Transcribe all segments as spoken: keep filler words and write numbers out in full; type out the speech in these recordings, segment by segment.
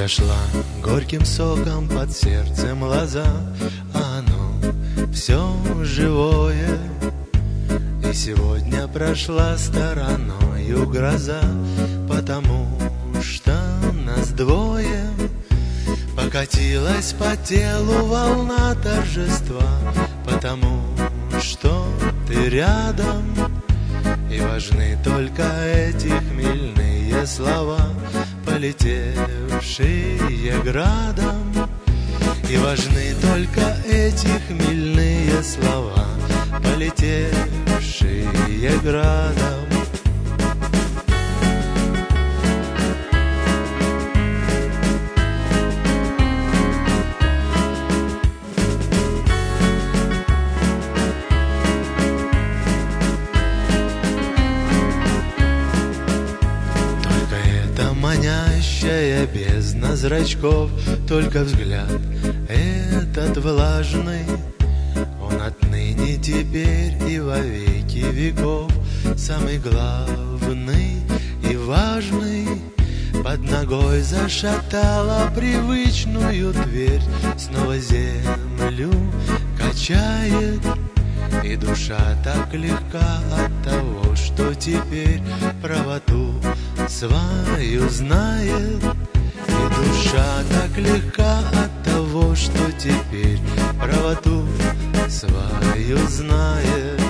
зашла горьким соком под сердцем лоза, а оно все живое. И сегодня прошла стороною гроза, потому что нас двое. Покатилась по телу волна торжества, потому что ты рядом. И важны только эти хмельные слова, полетевшие градом. И важны только эти хмельные слова, полетевшие градом. Манящая бездна зрачков, только взгляд этот влажный, он отныне теперь и во веки веков самый главный и важный. Под ногой зашатала привычную твердь, снова землю качает. И душа так легка от того, что теперь правоту свою знает. И душа так легка от того, что теперь правоту свою знает.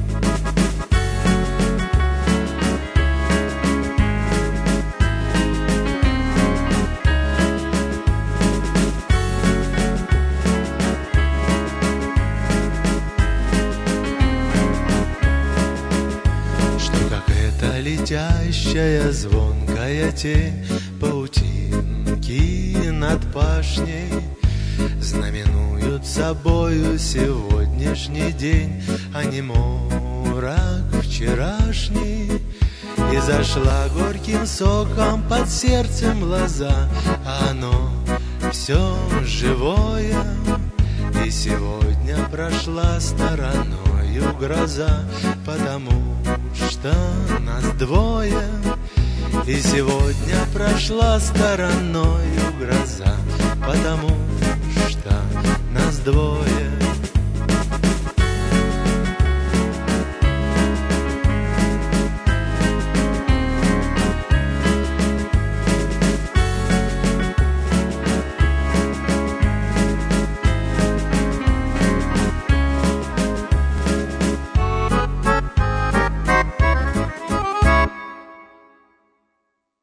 Летящая звонкая тень паутинки над пашней знаменуют собою сегодняшний день, а не морок вчерашний. И зашла горьким соком под сердцем лоза, а оно все живое. И сегодня прошла стороною гроза, потому что нас двое. И сегодня прошла стороною гроза, потому что нас двое.